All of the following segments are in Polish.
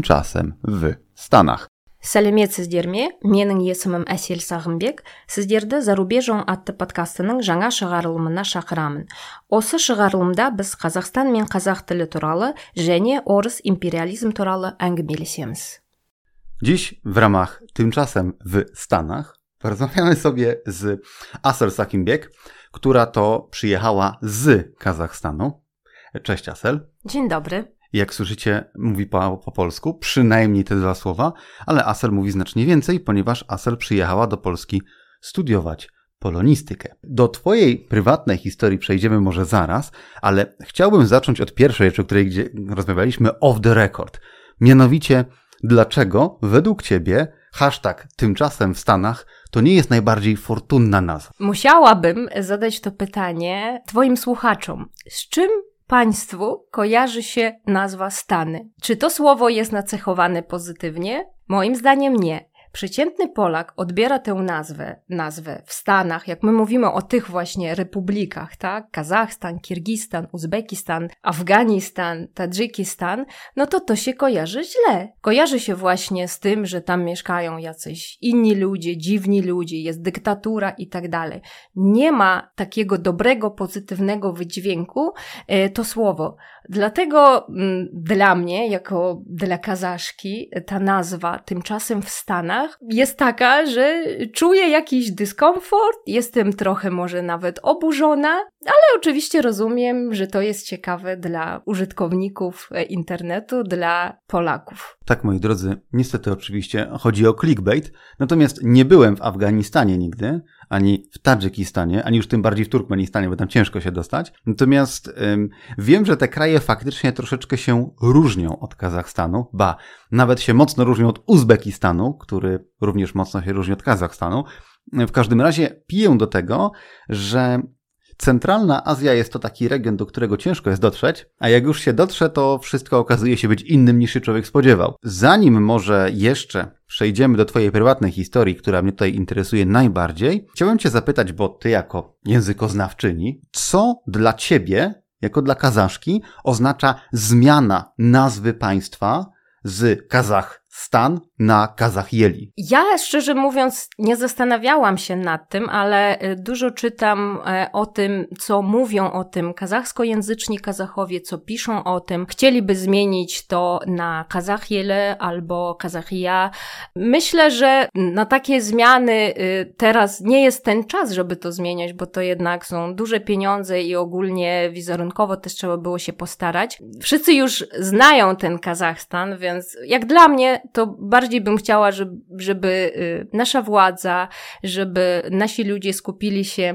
tymczasem w Stanach. Сәлеметсіздер ме? Менің есімім Әсел Сағымбек. Сіздерді зарубежың атты подкастының жаңа шығарылымына шақырамын. Осы шығарылымда біз Қазақстан мен қазақ тілі туралы және орыс империализм туралы әңгімелесеміз. Dziś w ramach Tymczasem w Stanach porozmawiamy sobie z Asel Sachimbiek, która to przyjechała z Kazachstanu. Cześć Asel. Dzień dobry. Jak słyszycie, mówi po polsku, przynajmniej te dwa słowa, ale Asel mówi znacznie więcej, ponieważ Asel przyjechała do Polski studiować polonistykę. Do twojej prywatnej historii przejdziemy może zaraz, ale chciałbym zacząć od pierwszej rzeczy, o której rozmawialiśmy off the record. Mianowicie, dlaczego według ciebie hashtag Tymczasem w Stanach to nie jest najbardziej fortunna nazwa? Musiałabym zadać to pytanie twoim słuchaczom. Z czym państwu kojarzy się nazwa Stany? Czy to słowo jest nacechowane pozytywnie? Moim zdaniem nie. Przeciętny Polak odbiera tę nazwę w Stanach, jak my mówimy o tych właśnie republikach, tak? Kazachstan, Kirgistan, Uzbekistan, Afganistan, Tadżykistan, no to się kojarzy źle. Kojarzy się właśnie z tym, że tam mieszkają jacyś inni ludzie, dziwni ludzie, jest dyktatura i tak dalej. Nie ma takiego dobrego, pozytywnego wydźwięku to słowo. Dlatego dla mnie, jako dla Kazaszki, ta nazwa Tymczasem w Stanach jest taka, że czuję jakiś dyskomfort, jestem trochę może nawet oburzona, ale oczywiście rozumiem, że to jest ciekawe dla użytkowników internetu, dla Polaków. Tak, moi drodzy, niestety oczywiście chodzi o clickbait, natomiast nie byłem w Afganistanie nigdy, ani w Tadżykistanie, ani już tym bardziej w Turkmenistanie, bo tam ciężko się dostać. Natomiast wiem, że te kraje faktycznie troszeczkę się różnią od Kazachstanu, nawet się mocno różnią od Uzbekistanu, który również mocno się różni od Kazachstanu. W każdym razie piję do tego, że Centralna Azja jest to taki region, do którego ciężko jest dotrzeć, a jak już się dotrze, to wszystko okazuje się być innym niż się człowiek spodziewał. Zanim może jeszcze przejdziemy do twojej prywatnej historii, która mnie tutaj interesuje najbardziej, chciałem cię zapytać, bo ty jako językoznawczyni, co dla ciebie, jako dla Kazaszki, oznacza zmiana nazwy państwa z Kazachstan na Kazachjeli? Ja szczerze mówiąc nie zastanawiałam się nad tym, ale dużo czytam o tym, co mówią o tym kazachskojęzyczni Kazachowie, co piszą o tym. Chcieliby zmienić to na Kazachjele albo Kazachija. Myślę, że na takie zmiany teraz nie jest ten czas, żeby to zmieniać, bo to jednak są duże pieniądze i ogólnie wizerunkowo też trzeba było się postarać. Wszyscy już znają ten Kazachstan, więc jak dla mnie to bardziej bym chciała, żeby nasza władza, żeby nasi ludzie skupili się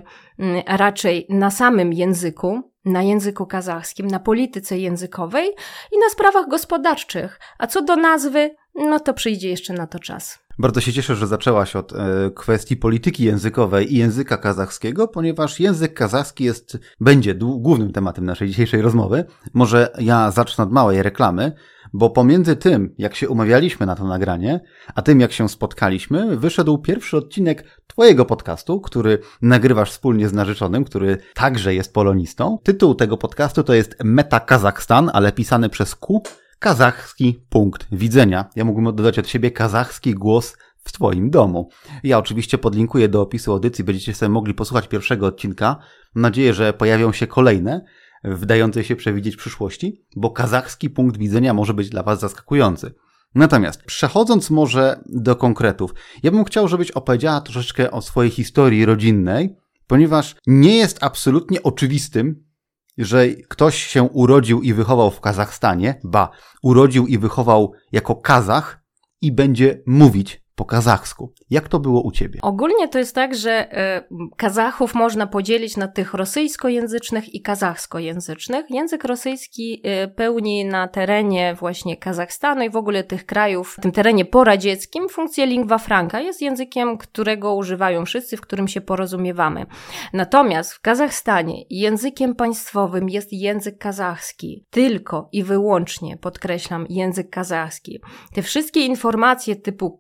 raczej na samym języku, na języku kazachskim, na polityce językowej i na sprawach gospodarczych. A co do nazwy, no to przyjdzie jeszcze na to czas. Bardzo się cieszę, że zaczęłaś od kwestii polityki językowej i języka kazachskiego, ponieważ język kazachski będzie głównym tematem naszej dzisiejszej rozmowy. Może ja zacznę od małej reklamy, bo pomiędzy tym, jak się umawialiśmy na to nagranie, a tym, jak się spotkaliśmy, wyszedł pierwszy odcinek twojego podcastu, który nagrywasz wspólnie z narzeczonym, który także jest polonistą. Tytuł tego podcastu to jest Meta Kazachstan, ale pisany przez Q. Kazachski punkt widzenia. Ja mógłbym dodać od siebie kazachski głos w twoim domu. Ja oczywiście podlinkuję do opisu audycji, będziecie sobie mogli posłuchać pierwszego odcinka. Mam nadzieję, że pojawią się kolejne, wdające się przewidzieć przyszłości, bo kazachski punkt widzenia może być dla was zaskakujący. Natomiast przechodząc może do konkretów, ja bym chciał, żebyś opowiedziała troszeczkę o swojej historii rodzinnej, ponieważ nie jest absolutnie oczywistym, że ktoś się urodził i wychował w Kazachstanie, urodził i wychował jako Kazach i będzie mówić po kazachsku. Jak to było u ciebie? Ogólnie to jest tak, że Kazachów można podzielić na tych rosyjskojęzycznych i kazachskojęzycznych. Język rosyjski pełni na terenie właśnie Kazachstanu i w ogóle tych krajów, w tym terenie poradzieckim, funkcję lingua franca. Jest językiem, którego używają wszyscy, w którym się porozumiewamy. Natomiast w Kazachstanie językiem państwowym jest język kazachski. Tylko i wyłącznie, podkreślam, język kazachski. Te wszystkie informacje typu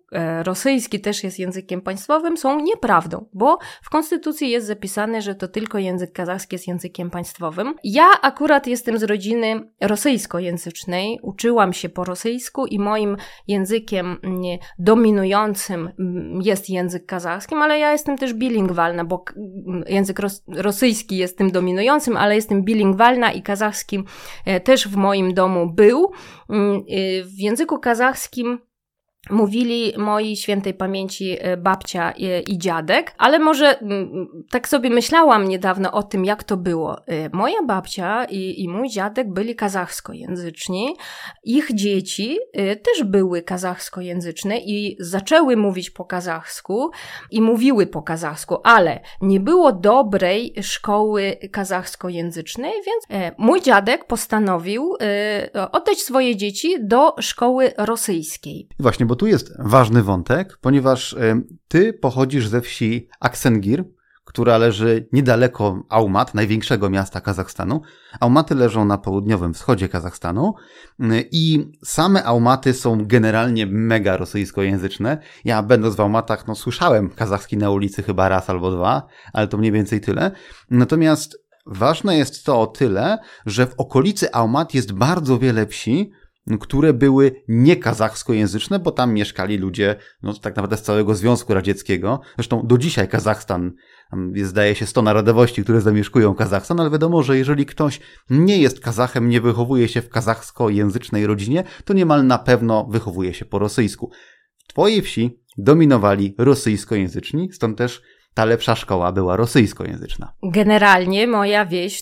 rosyjski też jest językiem państwowym, są nieprawdą, bo w konstytucji jest zapisane, że to tylko język kazachski jest językiem państwowym. Ja akurat jestem z rodziny rosyjskojęzycznej, uczyłam się po rosyjsku i moim językiem dominującym jest język kazachski, ale ja jestem też bilingwalna, bo język rosyjski jest tym dominującym, ale jestem bilingwalna i kazachski też w moim domu był. W języku kazachskim mówili moi świętej pamięci babcia i dziadek, ale może tak sobie myślałam niedawno o tym, jak to było. Moja babcia i mój dziadek byli kazachskojęzyczni. Ich dzieci też były kazachskojęzyczne i zaczęły mówić po kazachsku i mówiły po kazachsku, ale nie było dobrej szkoły kazachskojęzycznej, więc mój dziadek postanowił oddać swoje dzieci do szkoły rosyjskiej. Właśnie, bo tu jest ważny wątek, ponieważ ty pochodzisz ze wsi Aksengir, która leży niedaleko Almat, największego miasta Kazachstanu. Almaty leżą na południowym wschodzie Kazachstanu i same Almaty są generalnie mega rosyjskojęzyczne. Ja będąc w Almatach, słyszałem kazachski na ulicy chyba raz albo dwa, ale to mniej więcej tyle. Natomiast ważne jest to o tyle, że w okolicy Almat jest bardzo wiele wsi, które były nie kazachskojęzyczne, bo tam mieszkali ludzie, tak naprawdę z całego Związku Radzieckiego. Zresztą do dzisiaj Kazachstan, jest, zdaje się, 100 narodowości, które zamieszkują Kazachstan, ale wiadomo, że jeżeli ktoś nie jest Kazachem, nie wychowuje się w kazachskojęzycznej rodzinie, to niemal na pewno wychowuje się po rosyjsku. W twojej wsi dominowali rosyjskojęzyczni, stąd też ta lepsza szkoła była rosyjskojęzyczna. Generalnie moja wieś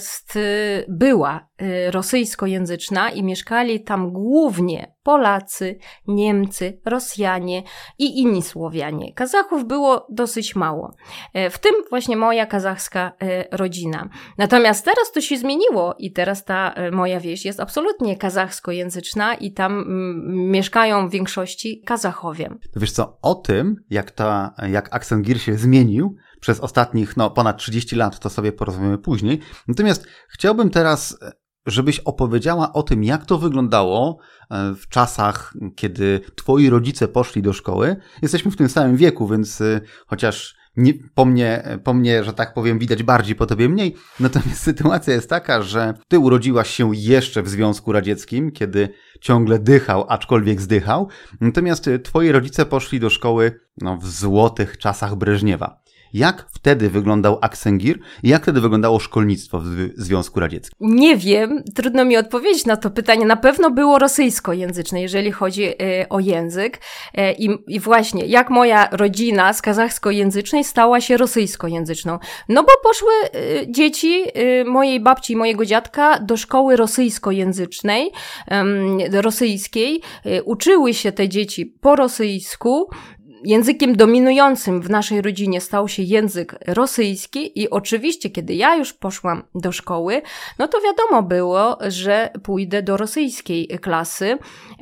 była rosyjskojęzyczna i mieszkali tam głównie Polacy, Niemcy, Rosjanie i inni Słowianie. Kazachów było dosyć mało. W tym właśnie moja kazachska rodzina. Natomiast teraz to się zmieniło i teraz ta moja wieś jest absolutnie kazachskojęzyczna i tam mieszkają w większości Kazachowie. To wiesz co, o tym, jak Aksengir się zmienił przez ostatnich ponad 30 lat, to sobie porozmawiamy później. Natomiast chciałbym teraz, żebyś opowiedziała o tym, jak to wyglądało w czasach, kiedy twoi rodzice poszli do szkoły. Jesteśmy w tym samym wieku, więc chociaż po mnie, że tak powiem, widać bardziej, po tobie mniej. Natomiast sytuacja jest taka, że ty urodziłaś się jeszcze w Związku Radzieckim, kiedy ciągle dychał, aczkolwiek zdychał. Natomiast twoi rodzice poszli do szkoły w złotych czasach Breżniewa. Jak wtedy wyglądał Aksengir i jak wtedy wyglądało szkolnictwo w Związku Radzieckim? Nie wiem, trudno mi odpowiedzieć na to pytanie. Na pewno było rosyjskojęzyczne, jeżeli chodzi o język. I właśnie, jak moja rodzina z kazachskojęzycznej stała się rosyjskojęzyczną? No bo poszły dzieci mojej babci i mojego dziadka do szkoły rosyjskojęzycznej, rosyjskiej. Uczyły się te dzieci po rosyjsku. Językiem dominującym w naszej rodzinie stał się język rosyjski i oczywiście, kiedy ja już poszłam do szkoły, to wiadomo było, że pójdę do rosyjskiej klasy.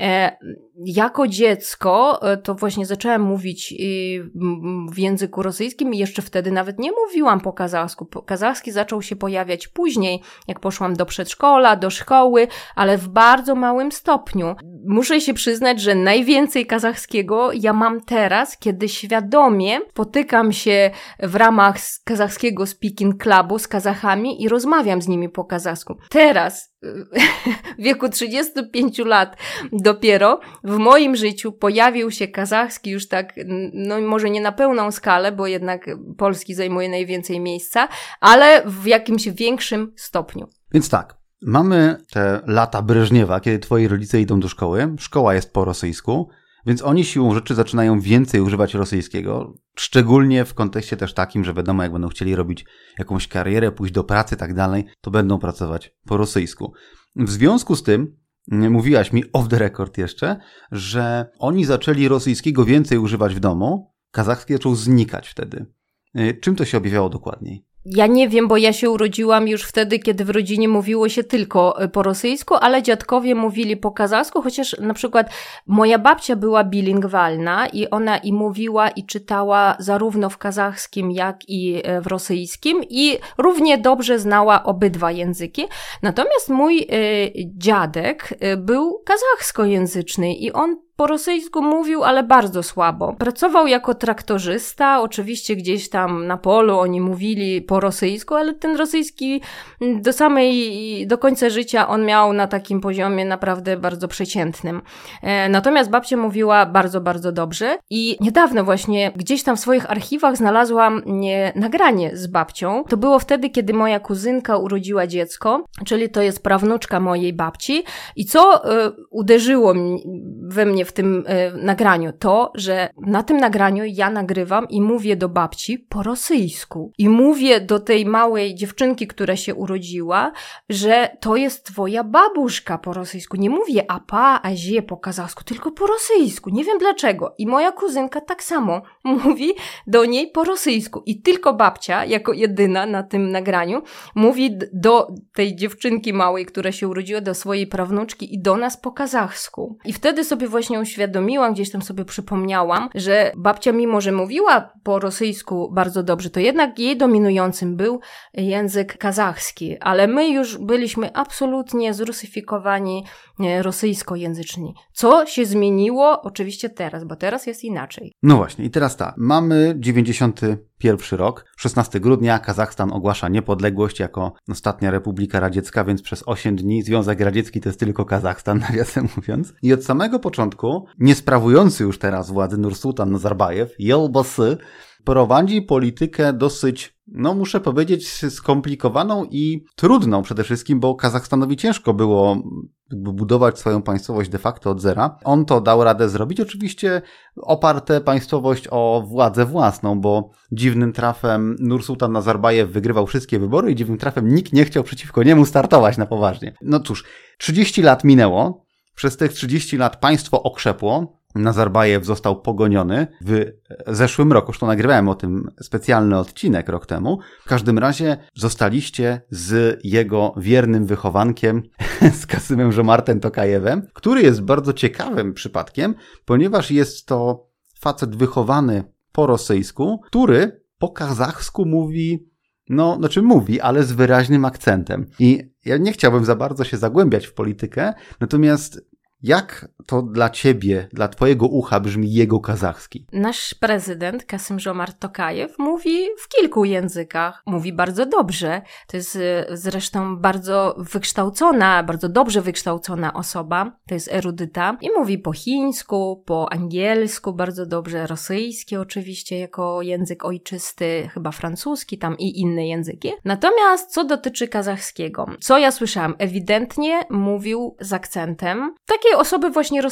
Jako dziecko to właśnie zaczęłam mówić w języku rosyjskim i jeszcze wtedy nawet nie mówiłam po kazachsku. Kazachski zaczął się pojawiać później, jak poszłam do przedszkola, do szkoły, ale w bardzo małym stopniu. Muszę się przyznać, że najwięcej kazachskiego ja mam teraz, kiedy świadomie spotykam się w ramach kazachskiego speaking clubu z Kazachami i rozmawiam z nimi po kazachsku. Teraz, w wieku 35 lat dopiero, w moim życiu pojawił się kazachski już tak, może nie na pełną skalę, bo jednak polski zajmuje najwięcej miejsca, ale w jakimś większym stopniu. Więc tak, mamy te lata Breżniewa, kiedy twoi rodzice idą do szkoły, szkoła jest po rosyjsku, więc oni siłą rzeczy zaczynają więcej używać rosyjskiego, szczególnie w kontekście też takim, że wiadomo, jak będą chcieli robić jakąś karierę, pójść do pracy i tak dalej, to będą pracować po rosyjsku. W związku z tym, mówiłaś mi off the record jeszcze, że oni zaczęli rosyjskiego więcej używać w domu, kazachski zaczął znikać wtedy. Czym to się objawiało dokładniej? Ja nie wiem, bo ja się urodziłam już wtedy, kiedy w rodzinie mówiło się tylko po rosyjsku, ale dziadkowie mówili po kazachsku, chociaż na przykład moja babcia była bilingwalna i ona i mówiła i czytała zarówno w kazachskim, jak i w rosyjskim i równie dobrze znała obydwa języki. Natomiast mój dziadek był kazachskojęzyczny i on po rosyjsku mówił, ale bardzo słabo. Pracował jako traktorzysta, oczywiście gdzieś tam na polu oni mówili po rosyjsku, ale ten rosyjski do końca życia on miał na takim poziomie naprawdę bardzo przeciętnym. Natomiast babcia mówiła bardzo, bardzo dobrze i niedawno właśnie gdzieś tam w swoich archiwach znalazłam nagranie z babcią. To było wtedy, kiedy moja kuzynka urodziła dziecko, czyli to jest prawnuczka mojej babci i co uderzyło we mnie w tym nagraniu? To, że na tym nagraniu ja nagrywam i mówię do babci po rosyjsku. I mówię do tej małej dziewczynki, która się urodziła, że to jest twoja babuszka po rosyjsku. Nie mówię apa, azie po kazachsku, tylko po rosyjsku. Nie wiem dlaczego. I moja kuzynka tak samo mówi do niej po rosyjsku. I tylko babcia, jako jedyna na tym nagraniu, mówi do tej dziewczynki małej, która się urodziła, do swojej prawnuczki i do nas po kazachsku. I wtedy sobie właśnie uświadomiłam, gdzieś tam sobie przypomniałam, że babcia mimo, że mówiła po rosyjsku bardzo dobrze, to jednak jej dominującym był język kazachski, ale my już byliśmy absolutnie zrusyfikowani rosyjskojęzyczni. Co się zmieniło oczywiście teraz, bo teraz jest inaczej. No właśnie i teraz tak, mamy 91 rok, 16 grudnia Kazachstan ogłasza niepodległość jako ostatnia Republika Radziecka, więc przez 8 dni Związek Radziecki to jest tylko Kazachstan, nawiasem mówiąc. I od samego początku niesprawujący już teraz władzy Nursultan Nazarbajew, Yelbasi, prowadzi politykę dosyć, muszę powiedzieć, skomplikowaną i trudną przede wszystkim, bo Kazachstanowi ciężko było budować swoją państwowość de facto od zera. On to dał radę zrobić, oczywiście oparte państwowość o władzę własną, bo dziwnym trafem Nursultan Nazarbajew wygrywał wszystkie wybory i dziwnym trafem nikt nie chciał przeciwko niemu startować na poważnie. No cóż, 30 lat minęło, przez tych 30 lat państwo okrzepło, Nazarbajew został pogoniony w zeszłym roku, zresztą nagrywałem o tym specjalny odcinek rok temu. W każdym razie zostaliście z jego wiernym wychowankiem, z Kasymem Żomartem Tokajewem, który jest bardzo ciekawym przypadkiem, ponieważ jest to facet wychowany po rosyjsku, który po kazachsku mówi, ale z wyraźnym akcentem. I ja nie chciałbym za bardzo się zagłębiać w politykę, natomiast jak to dla ciebie, dla twojego ucha brzmi jego kazachski? Nasz prezydent Kasym Żomart Tokajew mówi w kilku językach. Mówi bardzo dobrze. To jest zresztą bardzo dobrze wykształcona osoba. To jest erudyta. I mówi po chińsku, po angielsku bardzo dobrze, rosyjski oczywiście jako język ojczysty, chyba francuski tam i inne języki. Natomiast co dotyczy kazachskiego, co ja słyszałam, ewidentnie mówił z akcentem takiej osoby właśnie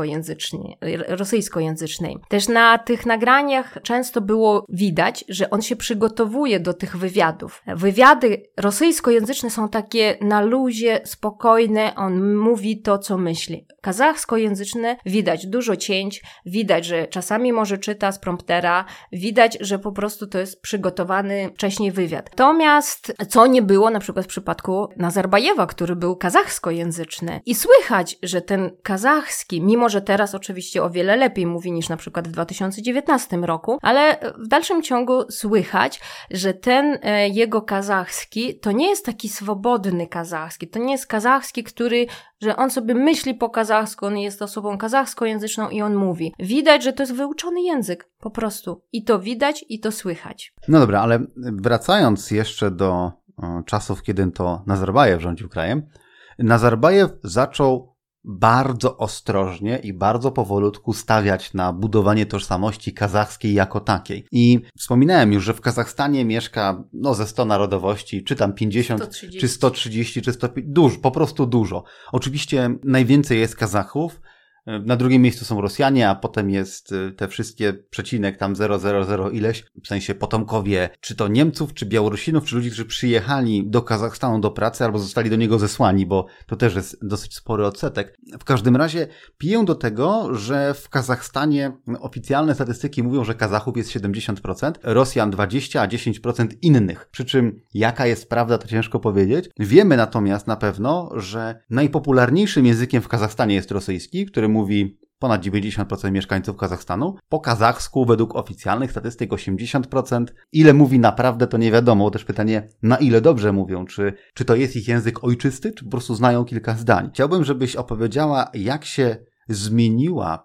rosyjskojęzycznej. Też na tych nagraniach często było widać, że on się przygotowuje do tych wywiadów. Wywiady rosyjskojęzyczne są takie na luzie, spokojne, on mówi to, co myśli. Kazachskojęzyczne widać dużo cięć, widać, że czasami może czyta z promptera, widać, że po prostu to jest przygotowany wcześniej wywiad. Natomiast co nie było na przykład w przypadku Nazarbajewa, który był kazachskojęzyczny. I słychać, że ten kazachski, mimo że teraz oczywiście o wiele lepiej mówi niż na przykład w 2019 roku, ale w dalszym ciągu słychać, że ten jego kazachski to nie jest taki swobodny kazachski, to nie jest kazachski, że on sobie myśli po kazachsku, on jest osobą kazachskojęzyczną i on mówi. Widać, że to jest wyuczony język, po prostu. I to widać, i to słychać. No dobra, ale wracając jeszcze do czasów, kiedy to Nazarbajew rządził krajem, Nazarbajew zaczął bardzo ostrożnie i bardzo powolutku stawiać na budowanie tożsamości kazachskiej jako takiej. I wspominałem już, że w Kazachstanie mieszka ze 100 narodowości, czy tam 50, 130. Czy 130, czy 150, dużo, po prostu dużo. Oczywiście najwięcej jest Kazachów, na drugim miejscu są Rosjanie, a potem jest te wszystkie przecinek tam 000 ileś, w sensie potomkowie, czy to Niemców, czy Białorusinów, czy ludzi, którzy przyjechali do Kazachstanu do pracy albo zostali do niego zesłani, bo to też jest dosyć spory odsetek. W każdym razie piję do tego, że w Kazachstanie oficjalne statystyki mówią, że Kazachów jest 70%, Rosjan 20%, a 10% innych. Przy czym jaka jest prawda, to ciężko powiedzieć. Wiemy natomiast na pewno, że najpopularniejszym językiem w Kazachstanie jest rosyjski, który mówi ponad 90% mieszkańców Kazachstanu. Po kazachsku według oficjalnych statystyk 80%. Ile mówi naprawdę, to nie wiadomo. Też pytanie, na ile dobrze mówią. Czy to jest ich język ojczysty, czy po prostu znają kilka zdań. Chciałbym, żebyś opowiedziała, jak się zmieniła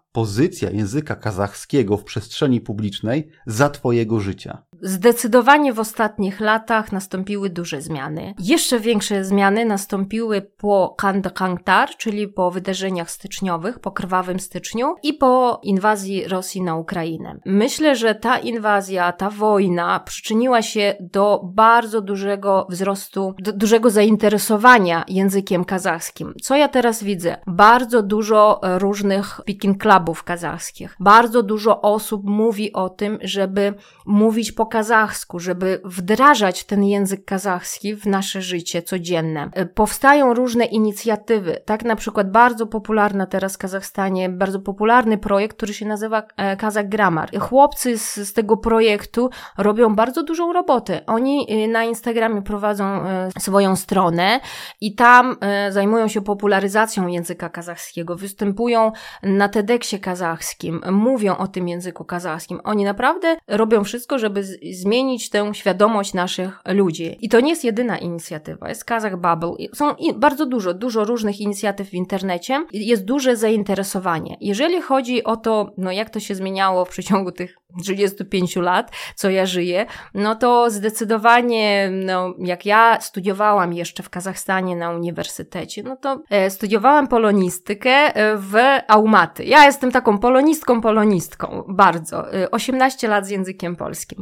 pozycja języka kazachskiego w przestrzeni publicznej za twojego życia? Zdecydowanie w ostatnich latach nastąpiły duże zmiany. Jeszcze większe zmiany nastąpiły po Kandahar, czyli po wydarzeniach styczniowych, po krwawym styczniu i po inwazji Rosji na Ukrainę. Myślę, że ta inwazja, ta wojna przyczyniła się do bardzo dużego wzrostu, dużego zainteresowania językiem kazachskim. Co ja teraz widzę? Bardzo dużo różnych speaking clubów kazachskich. Bardzo dużo osób mówi o tym, żeby mówić po kazachsku, żeby wdrażać ten język kazachski w nasze życie codzienne. Powstają różne inicjatywy. Tak na przykład bardzo popularna teraz w Kazachstanie, bardzo popularny projekt, który się nazywa Kazakh Grammar. Chłopcy z tego projektu robią bardzo dużą robotę. Oni na Instagramie prowadzą swoją stronę i tam zajmują się popularyzacją języka kazachskiego. Występują na TEDxie kazachskim, mówią o tym języku kazachskim. Oni naprawdę robią wszystko, żeby zmienić tę świadomość naszych ludzi. I to nie jest jedyna inicjatywa. Jest Kazakh Bubble. Są bardzo dużo różnych inicjatyw w internecie. Jest duże zainteresowanie. Jeżeli chodzi o to, jak to się zmieniało w przeciągu tych 35 lat, co ja żyję, to zdecydowanie, jak ja studiowałam jeszcze w Kazachstanie na uniwersytecie, to studiowałam polonistykę w Almaty. Ja jestem taką polonistką, bardzo. 18 lat z językiem polskim.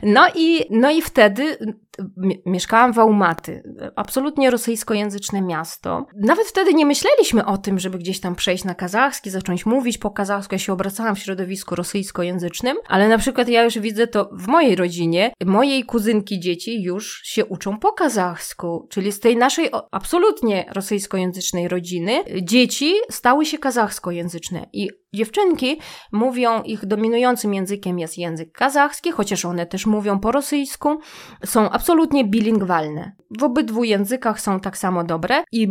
I wtedy mieszkałam w Almaty. Absolutnie rosyjskojęzyczne miasto. Nawet wtedy nie myśleliśmy o tym, żeby gdzieś tam przejść na kazachski, zacząć mówić po kazachsku. Ja się obracałam w środowisku rosyjskojęzycznym, ale na przykład ja już widzę to w mojej rodzinie. Mojej kuzynki dzieci już się uczą po kazachsku, czyli z tej naszej absolutnie rosyjskojęzycznej rodziny dzieci stały się kazachskojęzyczne i dziewczynki mówią, ich dominującym językiem jest język kazachski, chociaż one też mówią po rosyjsku, są absolutnie bilingwalne. W obydwu językach są tak samo dobre i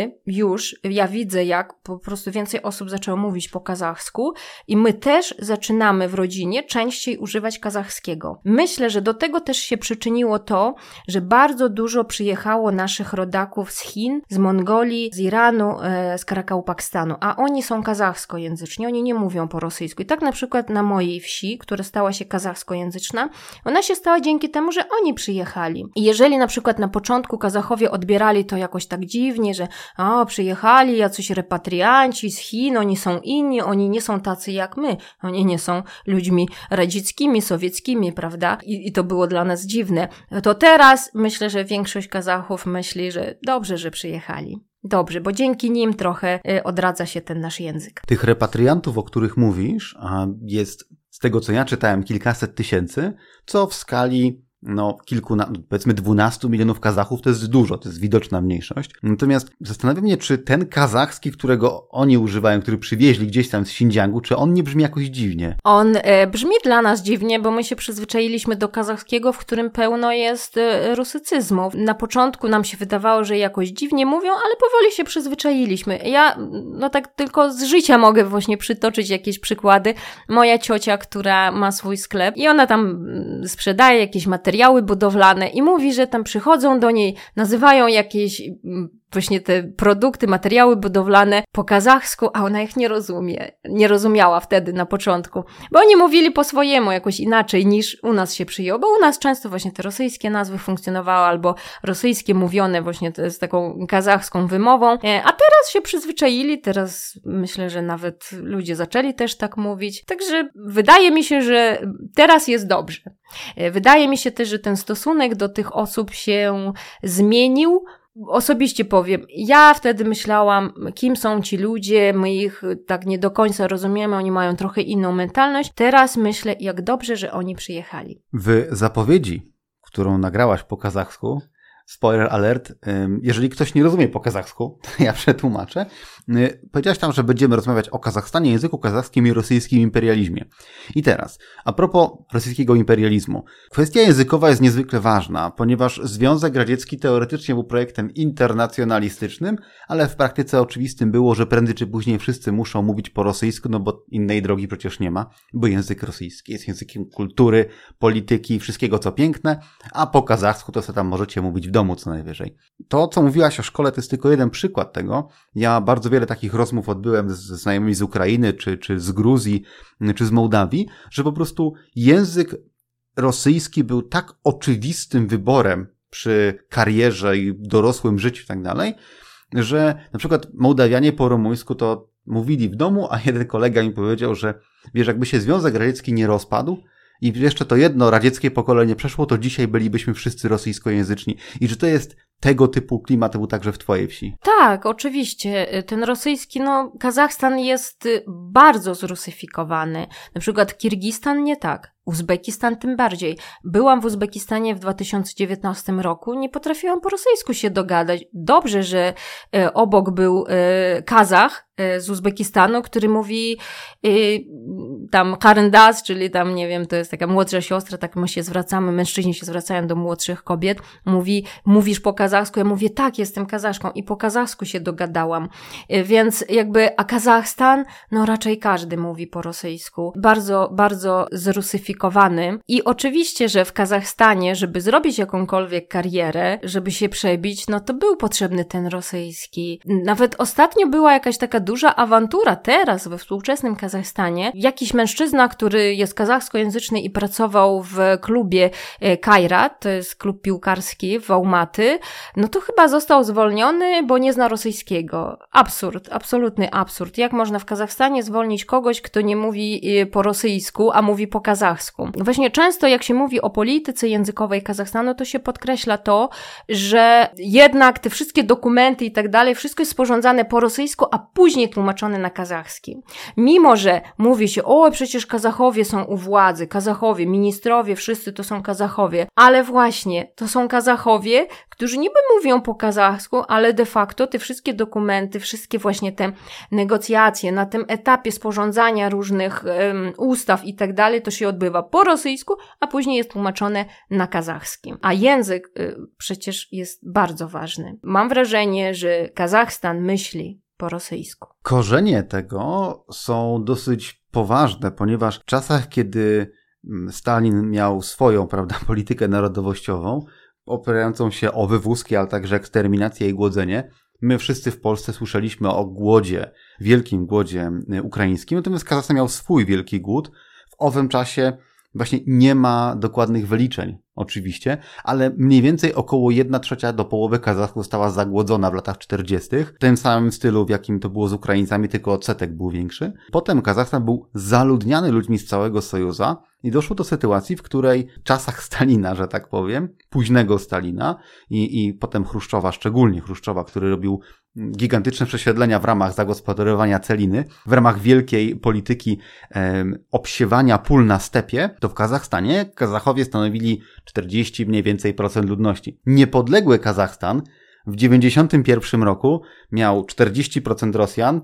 ja widzę, jak po prostu więcej osób zaczęło mówić po kazachsku i my też zaczynamy w rodzinie częściej używać kazachskiego. Myślę, że do tego też się przyczyniło to, że bardzo dużo przyjechało naszych rodaków z Chin, z Mongolii, z Iranu, z Karakałpakstanu, a oni są kazachskojęzyczni, oni nie mówią po rosyjsku. I tak na przykład na mojej wsi, która stała się kazachskojęzyczna, ona się stała dzięki temu, że oni przyjechali. I jeżeli na przykład na początku Kazachowie odbierali to jakoś tak dziwnie, że przyjechali jacyś repatrianci z Chin, oni są inni, oni nie są tacy jak my, oni nie są ludźmi radzieckimi, sowieckimi, prawda? I to było dla nas dziwne. To teraz myślę, że większość Kazachów myśli, że dobrze, że przyjechali. Dobrze, bo dzięki nim trochę odradza się ten nasz język. Tych repatriantów, o których mówisz, jest z tego, co ja czytałem, kilkaset tysięcy, co w skali powiedzmy 12 milionów Kazachów to jest dużo, to jest widoczna mniejszość. Natomiast zastanawiam mnie, czy ten kazachski, którego oni używają, który przywieźli gdzieś tam z Xinjiangu, czy on nie brzmi jakoś dziwnie? On brzmi dla nas dziwnie, bo my się przyzwyczailiśmy do kazachskiego, w którym pełno jest rusycyzmów. Na początku nam się wydawało, że jakoś dziwnie mówią, ale powoli się przyzwyczailiśmy. Ja tak tylko z życia mogę właśnie przytoczyć jakieś przykłady. Moja ciocia, która ma swój sklep i ona tam sprzedaje jakieś materiały budowlane i mówi, że tam przychodzą do niej, nazywają jakieś właśnie te produkty, materiały budowlane po kazachsku, a ona ich nie rozumie. Nie rozumiała wtedy na początku, bo oni mówili po swojemu jakoś inaczej niż u nas się przyjęło, bo u nas często właśnie te rosyjskie nazwy funkcjonowały albo rosyjskie mówione właśnie z taką kazachską wymową, a teraz się przyzwyczaili, teraz myślę, że nawet ludzie zaczęli też tak mówić, także wydaje mi się, że teraz jest dobrze. Wydaje mi się też, że ten stosunek do tych osób się zmienił. Osobiście powiem, ja wtedy myślałam, kim są ci ludzie, my ich tak nie do końca rozumiemy, oni mają trochę inną mentalność. Teraz myślę, jak dobrze, że oni przyjechali. W zapowiedzi, którą nagrałaś po kazachsku, spoiler alert, jeżeli ktoś nie rozumie po kazachsku, to ja przetłumaczę, powiedziałaś tam, że będziemy rozmawiać o Kazachstanie, języku kazachskim i rosyjskim imperializmie. I teraz, a propos rosyjskiego imperializmu. Kwestia językowa jest niezwykle ważna, ponieważ Związek Radziecki teoretycznie był projektem internacjonalistycznym, ale w praktyce oczywistym było, że prędzej czy później wszyscy muszą mówić po rosyjsku, bo innej drogi przecież nie ma, bo język rosyjski jest językiem kultury, polityki, wszystkiego co piękne, a po kazachsku to sobie tam możecie mówić w domu. domu co najwyżej. To, co mówiłaś o szkole, to jest tylko jeden przykład tego. Ja bardzo wiele takich rozmów odbyłem ze znajomymi z Ukrainy, czy z Gruzji, czy z Mołdawii, że po prostu język rosyjski był tak oczywistym wyborem przy karierze i dorosłym życiu i tak dalej, że na przykład Mołdawianie po rumuńsku to mówili w domu, a jeden kolega mi powiedział, że wiesz, jakby się Związek Radziecki nie rozpadł i jeszcze to jedno radzieckie pokolenie przeszło, to dzisiaj bylibyśmy wszyscy rosyjskojęzyczni. I że to jest tego typu klimat był także w twojej wsi? Tak, oczywiście. Ten rosyjski, Kazachstan jest bardzo zrusyfikowany. Na przykład Kirgistan nie tak. Uzbekistan tym bardziej. Byłam w Uzbekistanie w 2019 roku, nie potrafiłam po rosyjsku się dogadać. Dobrze, że obok był Kazach z Uzbekistanu, który mówi tam karendas, czyli tam, nie wiem, to jest taka młodsza siostra, tak my się zwracamy, mężczyźni się zwracają do młodszych kobiet. Mówisz po kazachsku? Ja mówię, tak, jestem Kazaszką i po kazachsku się dogadałam. Więc a Kazachstan, raczej każdy mówi po rosyjsku. Bardzo, bardzo zrusyfikowany. I oczywiście, że w Kazachstanie, żeby zrobić jakąkolwiek karierę, żeby się przebić, to był potrzebny ten rosyjski. Nawet ostatnio była jakaś taka duża awantura teraz we współczesnym Kazachstanie. Jakiś mężczyzna, który jest kazachskojęzyczny i pracował w klubie Kairat, to jest klub piłkarski w Almaty, to chyba został zwolniony, bo nie zna rosyjskiego. Absurd, absolutny absurd. Jak można w Kazachstanie zwolnić kogoś, kto nie mówi po rosyjsku, a mówi po kazachsku? Właśnie często jak się mówi o polityce językowej Kazachstanu, to się podkreśla to, że jednak te wszystkie dokumenty i tak dalej, wszystko jest sporządzane po rosyjsku, a później tłumaczone na kazachskim. Mimo, że mówi się, przecież Kazachowie są u władzy, Kazachowie, ministrowie, wszyscy to są Kazachowie, ale właśnie to są Kazachowie, którzy niby mówią po kazachsku, ale de facto te wszystkie dokumenty, wszystkie właśnie te negocjacje na tym etapie sporządzania różnych ustaw i tak dalej, to się odbywa po rosyjsku, a później jest tłumaczone na kazachskim. A język przecież jest bardzo ważny. Mam wrażenie, że Kazachstan myśli po rosyjsku. Korzenie tego są dosyć poważne, ponieważ w czasach, kiedy Stalin miał swoją, politykę narodowościową, opierającą się o wywózki, ale także eksterminację i głodzenie, my wszyscy w Polsce słyszeliśmy o głodzie, wielkim głodzie ukraińskim, natomiast Kazachstan miał swój wielki głód. W owym czasie właśnie nie ma dokładnych wyliczeń, oczywiście, ale mniej więcej około 1/3 do połowy Kazachów została zagłodzona w latach 40. W tym samym stylu, w jakim to było z Ukraińcami, tylko odsetek był większy. Potem Kazachstan był zaludniany ludźmi z całego Sojuza i doszło do sytuacji, w której w czasach Stalina, że tak powiem, późnego Stalina i potem Chruszczowa, szczególnie Chruszczowa, który robił gigantyczne przesiedlenia w ramach zagospodarowania celiny, w ramach wielkiej polityki obsiewania pól na stepie, to w Kazachstanie Kazachowie stanowili 40 mniej więcej procent ludności. Niepodległy Kazachstan w 91 roku miał 40% Rosjan,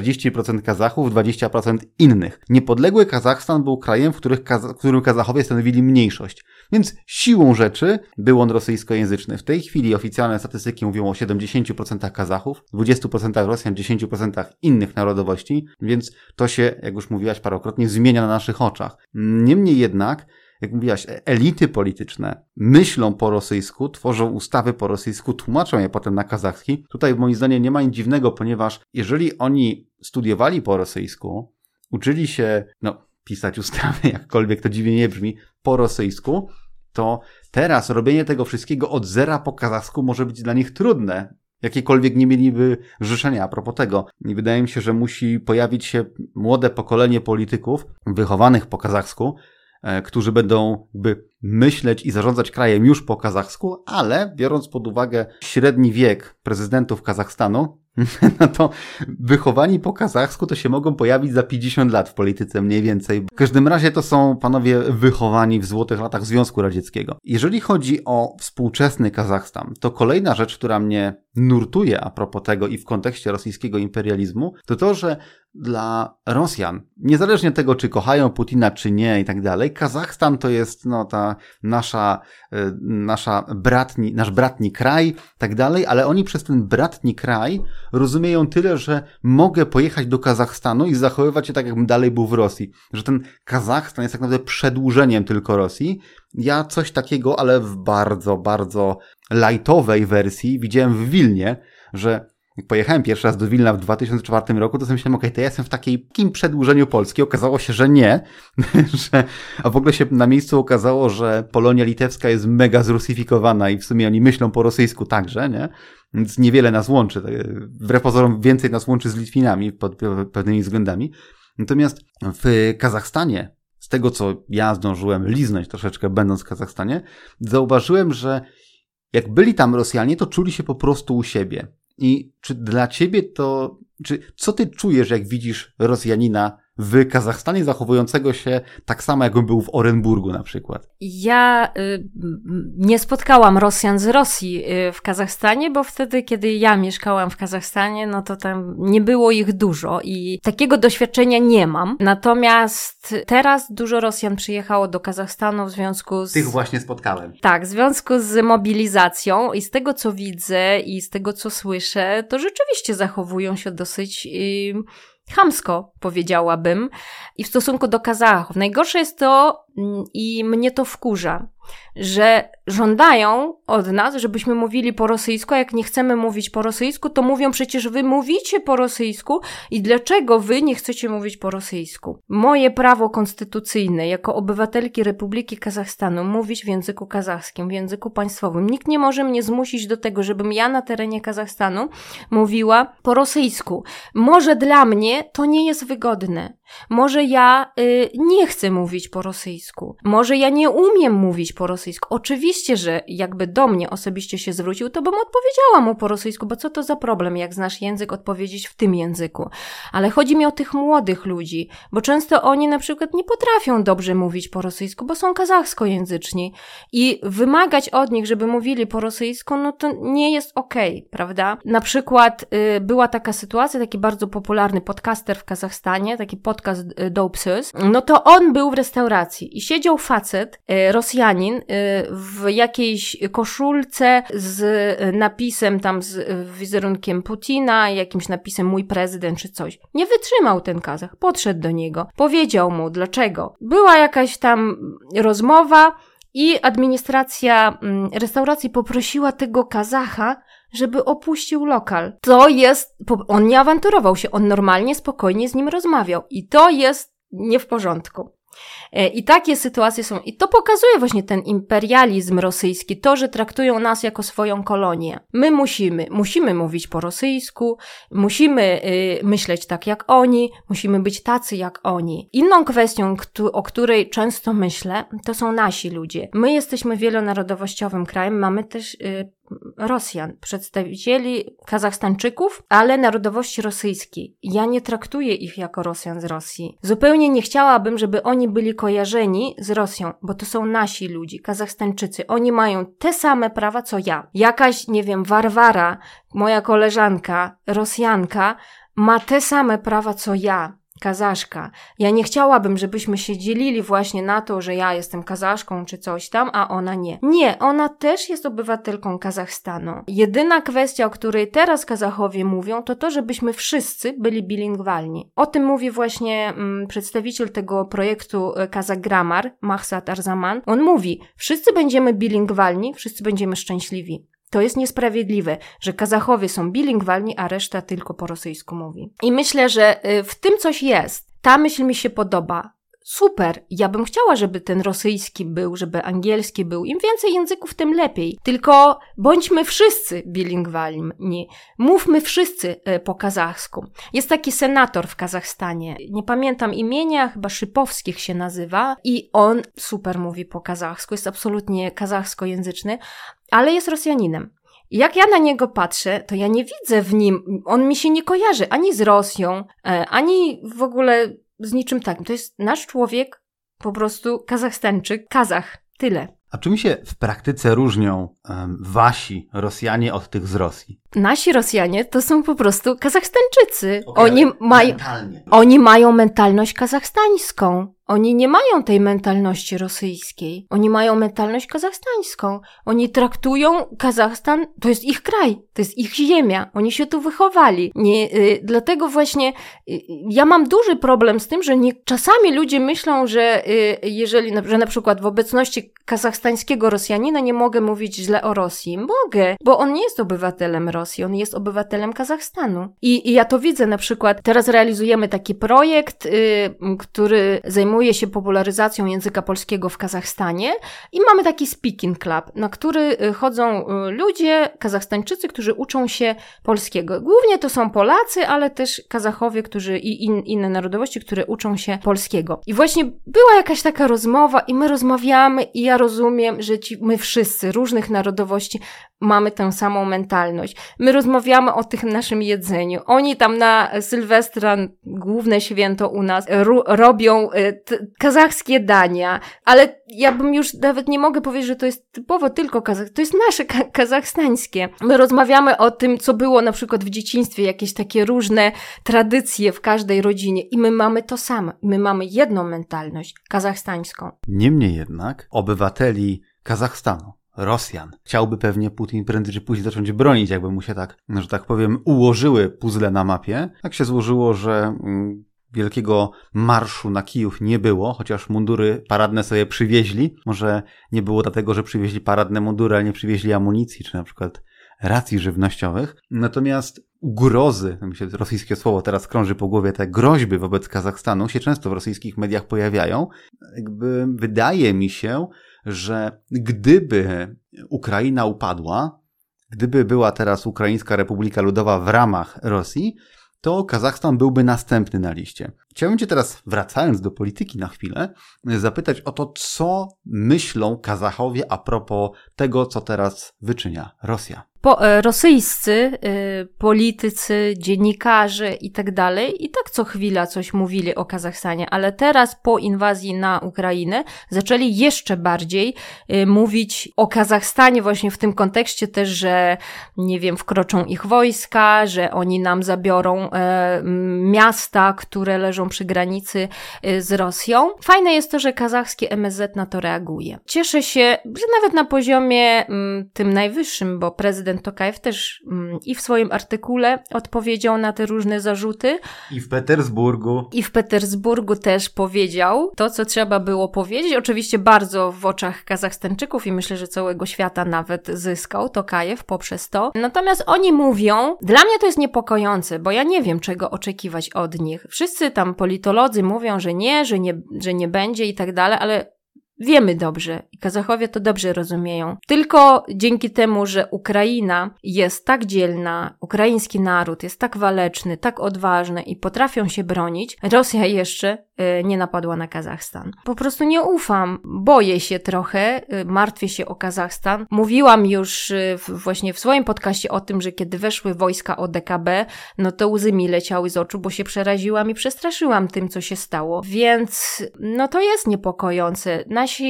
40% Kazachów, 20% innych. Niepodległy Kazachstan był krajem, w którym Kazachowie stanowili mniejszość. Więc siłą rzeczy był on rosyjskojęzyczny. W tej chwili oficjalne statystyki mówią o 70% Kazachów, 20% Rosjan, 10% innych narodowości, więc to się, jak już mówiłaś parokrotnie, zmienia na naszych oczach. Niemniej jednak, jak mówiłaś, elity polityczne myślą po rosyjsku, tworzą ustawy po rosyjsku, tłumaczą je potem na kazachski. Tutaj moim zdaniem nie ma nic dziwnego, ponieważ jeżeli oni studiowali po rosyjsku, uczyli się, pisać ustawy, jakkolwiek to dziwnie nie brzmi, po rosyjsku, to teraz robienie tego wszystkiego od zera po kazachsku może być dla nich trudne. Jakiekolwiek nie mieliby życzenia a propos tego. I wydaje mi się, że musi pojawić się młode pokolenie polityków wychowanych po kazachsku, którzy będą myśleć i zarządzać krajem już po kazachsku, ale biorąc pod uwagę średni wiek prezydentów Kazachstanu, to wychowani po kazachsku to się mogą pojawić za 50 lat w polityce mniej więcej. W każdym razie to są panowie wychowani w złotych latach Związku Radzieckiego. Jeżeli chodzi o współczesny Kazachstan, to kolejna rzecz, która mnie nurtuje a propos tego i w kontekście rosyjskiego imperializmu, to to, że dla Rosjan, niezależnie od tego, czy kochają Putina, czy nie i tak dalej, Kazachstan to jest ta nasz bratni kraj, tak dalej, ale oni przez ten bratni kraj rozumieją tyle, że mogę pojechać do Kazachstanu i zachowywać się tak, jakbym dalej był w Rosji. Że ten Kazachstan jest tak naprawdę przedłużeniem tylko Rosji. Ja coś takiego, ale w bardzo, bardzo lightowej wersji widziałem w Wilnie, że jak pojechałem pierwszy raz do Wilna w 2004 roku, to sobie myślałem, to ja jestem w takim przedłużeniu Polski. Okazało się, że nie. A w ogóle się na miejscu okazało, że Polonia litewska jest mega zrusyfikowana i w sumie oni myślą po rosyjsku także, nie? Więc niewiele nas łączy. Wbrew pozorom więcej nas łączy z Litwinami pod pewnymi względami. Natomiast w Kazachstanie, z tego co ja zdążyłem liznąć troszeczkę będąc w Kazachstanie, zauważyłem, że jak byli tam Rosjanie, to czuli się po prostu u siebie. I czy dla ciebie co ty czujesz, jak widzisz Rosjanina w Kazachstanie zachowującego się tak samo, jakbym był w Orenburgu na przykład? Ja nie spotkałam Rosjan z Rosji w Kazachstanie, bo wtedy, kiedy ja mieszkałam w Kazachstanie, no to tam nie było ich dużo i takiego doświadczenia nie mam. Natomiast teraz dużo Rosjan przyjechało do Kazachstanu w związku z... Tych właśnie spotkałem. Tak, w związku z mobilizacją i z tego, co widzę i z tego, co słyszę, to rzeczywiście zachowują się dosyć... chamsko, powiedziałabym, i w stosunku do Kazachów. Najgorsze jest to, i mnie to wkurza, że żądają od nas, żebyśmy mówili po rosyjsku, a jak nie chcemy mówić po rosyjsku, to mówią przecież wy mówicie po rosyjsku i dlaczego wy nie chcecie mówić po rosyjsku? Moje prawo konstytucyjne jako obywatelki Republiki Kazachstanu mówić w języku kazachskim, w języku państwowym. Nikt nie może mnie zmusić do tego, żebym ja na terenie Kazachstanu mówiła po rosyjsku. Może dla mnie to nie jest wygodne. Może ja nie chcę mówić po rosyjsku. Może ja nie umiem mówić po rosyjsku. Oczywiście, że jakby do mnie osobiście się zwrócił, to bym odpowiedziała mu po rosyjsku, bo co to za problem, jak znasz język, odpowiedzieć w tym języku. Ale chodzi mi o tych młodych ludzi, bo często oni na przykład nie potrafią dobrze mówić po rosyjsku, bo są kazachskojęzyczni i wymagać od nich, żeby mówili po rosyjsku, no to nie jest okej, prawda? Na przykład była taka sytuacja, taki bardzo popularny podcaster w Kazachstanie, taki podcast Dopsus, no to on był w restauracji i siedział facet, Rosjanin, w jakiejś koszulce z napisem tam, z wizerunkiem Putina, jakimś napisem mój prezydent czy coś. Nie wytrzymał ten Kazach, podszedł do niego, powiedział mu dlaczego. Była jakaś tam rozmowa i administracja restauracji poprosiła tego Kazacha, żeby opuścił lokal. On nie awanturował się, on normalnie, spokojnie z nim rozmawiał i to jest nie w porządku. I takie sytuacje są. I to pokazuje właśnie ten imperializm rosyjski, to, że traktują nas jako swoją kolonię. My musimy mówić po rosyjsku, musimy myśleć tak jak oni, musimy być tacy jak oni. Inną kwestią, o której często myślę, to są nasi ludzie. My jesteśmy wielonarodowościowym krajem, mamy też Rosjan, przedstawicieli Kazachstańczyków, ale narodowości rosyjskiej. Ja nie traktuję ich jako Rosjan z Rosji. Zupełnie nie chciałabym, żeby oni byli kojarzeni z Rosją, bo to są nasi ludzie, Kazachstańczycy. Oni mają te same prawa, co ja. Jakaś, nie wiem, Warwara, moja koleżanka, Rosjanka, ma te same prawa, co ja. Kazaszka. Ja nie chciałabym, żebyśmy się dzielili właśnie na to, że ja jestem Kazaszką czy coś tam, a ona nie. Nie, ona też jest obywatelką Kazachstanu. Jedyna kwestia, o której teraz Kazachowie mówią, to to, żebyśmy wszyscy byli bilingwalni. O tym mówi właśnie przedstawiciel tego projektu Kazakh Grammar, Mahsat Arzaman. On mówi, wszyscy będziemy bilingwalni, wszyscy będziemy szczęśliwi. To jest niesprawiedliwe, że Kazachowie są bilingwalni, a reszta tylko po rosyjsku mówi. I myślę, że w tym coś jest. Ta myśl mi się podoba. Super, ja bym chciała, żeby ten rosyjski był, żeby angielski był. Im więcej języków, tym lepiej. Tylko bądźmy wszyscy bilingwalni. Mówmy wszyscy po kazachsku. Jest taki senator w Kazachstanie. Nie pamiętam imienia, chyba Szypowskich się nazywa. I on super mówi po kazachsku. Jest absolutnie kazachskojęzyczny, ale jest Rosjaninem. I jak ja na niego patrzę, to ja nie widzę w nim, on mi się nie kojarzy ani z Rosją, ani w ogóle z niczym takim. To jest nasz człowiek, po prostu Kazachstańczyk, Kazach, tyle. A czym się w praktyce różnią wasi Rosjanie od tych z Rosji? Nasi Rosjanie to są po prostu Kazachstańczycy. Okay, Oni mają mentalność kazachstańską. Oni nie mają tej mentalności rosyjskiej. Oni mają mentalność kazachstańską. Oni traktują Kazachstan, to jest ich kraj, to jest ich ziemia. Oni się tu wychowali. Dlatego właśnie ja mam duży problem z tym, że czasami ludzie myślą, że że na przykład w obecności kazachstańskiego Rosjanina nie mogę mówić źle o Rosji. Mogę, bo on nie jest obywatelem Rosji, on jest obywatelem Kazachstanu. I ja to widzę na przykład, teraz realizujemy taki projekt, który zajmuje się popularyzacją języka polskiego w Kazachstanie i mamy taki speaking club, na który chodzą ludzie, Kazachstańczycy, którzy uczą się polskiego. Głównie to są Polacy, ale też Kazachowie, i inne narodowości, które uczą się polskiego. I właśnie była jakaś taka rozmowa i my rozmawiamy i ja rozumiem, że my wszyscy, różnych narodowości, mamy tę samą mentalność. My rozmawiamy o tym naszym jedzeniu. Oni tam na Sylwestra, główne święto u nas, robią kazachskie dania, ale ja bym już nawet nie mogę powiedzieć, że to jest typowo tylko to jest nasze kazachstańskie. My rozmawiamy o tym, co było na przykład w dzieciństwie, jakieś takie różne tradycje w każdej rodzinie i my mamy to samo. My mamy jedną mentalność, kazachstańską. Niemniej jednak obywateli Kazachstanu, Rosjan, chciałby pewnie Putin prędzej czy później zacząć bronić, jakby mu się tak, że tak powiem, ułożyły puzzle na mapie. Tak się złożyło, że wielkiego marszu na Kijów nie było, chociaż mundury paradne sobie przywieźli. Może nie było dlatego, że przywieźli paradne mundury, ale nie przywieźli amunicji, czy na przykład racji żywnościowych. Natomiast grozy, mi się rosyjskie słowo teraz krąży po głowie, te groźby wobec Kazachstanu się często w rosyjskich mediach pojawiają. Wydaje mi się, że gdyby Ukraina upadła, gdyby była teraz Ukraińska Republika Ludowa w ramach Rosji, to Kazachstan byłby następny na liście. Chciałbym cię teraz, wracając do polityki na chwilę, zapytać o to, co myślą Kazachowie a propos tego, co teraz wyczynia Rosja. Rosyjscy politycy, dziennikarze i tak dalej i tak co chwila coś mówili o Kazachstanie, ale teraz po inwazji na Ukrainę zaczęli jeszcze bardziej mówić o Kazachstanie właśnie w tym kontekście też, że nie wiem, wkroczą ich wojska, że oni nam zabiorą miasta, które leżą przy granicy z Rosją. Fajne jest to, że kazachskie MSZ na to reaguje. Cieszę się, że nawet na poziomie tym najwyższym, bo prezydent Tokajew też i w swoim artykule odpowiedział na te różne zarzuty. I w Petersburgu też powiedział to, co trzeba było powiedzieć. Oczywiście bardzo w oczach Kazachstańczyków i myślę, że całego świata nawet zyskał Tokajew poprzez to. Natomiast oni mówią, dla mnie to jest niepokojące, bo ja nie wiem, czego oczekiwać od nich. Wszyscy tam politolodzy mówią, że nie będzie i tak dalej, ale wiemy dobrze i Kazachowie to dobrze rozumieją. Tylko dzięki temu, że Ukraina jest tak dzielna, ukraiński naród jest tak waleczny, tak odważny i potrafią się bronić, Rosja jeszcze nie napadła na Kazachstan. Po prostu nie ufam, boję się trochę, martwię się o Kazachstan. Mówiłam już właśnie w swoim podcaście o tym, że kiedy weszły wojska ODKB, no to łzy mi leciały z oczu, bo się przeraziłam i przestraszyłam tym, co się stało. Więc no to jest niepokojące.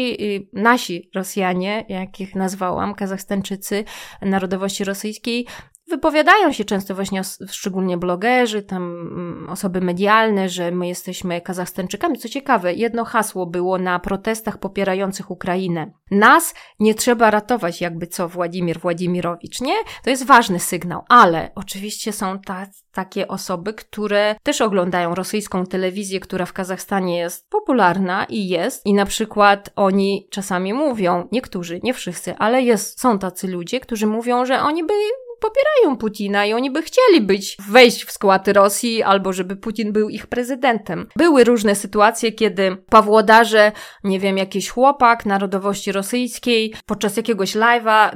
Nasi Rosjanie, jak ich nazwałam, Kazachstańczycy narodowości rosyjskiej, wypowiadają się często właśnie, szczególnie blogerzy, tam osoby medialne, że my jesteśmy Kazachstańczykami. Co ciekawe, jedno hasło było na protestach popierających Ukrainę. Nas nie trzeba ratować, jakby co Władimir Władimirowicz, nie? To jest ważny sygnał, ale oczywiście są takie osoby, które też oglądają rosyjską telewizję, która w Kazachstanie jest popularna i na przykład oni czasami mówią, niektórzy, nie wszyscy, ale są tacy ludzie, którzy mówią, że oni popierają Putina i oni by chcieli wejść w skład Rosji albo żeby Putin był ich prezydentem. Były różne sytuacje, kiedy w Pawłodarze, nie wiem, jakiś chłopak narodowości rosyjskiej podczas jakiegoś live'a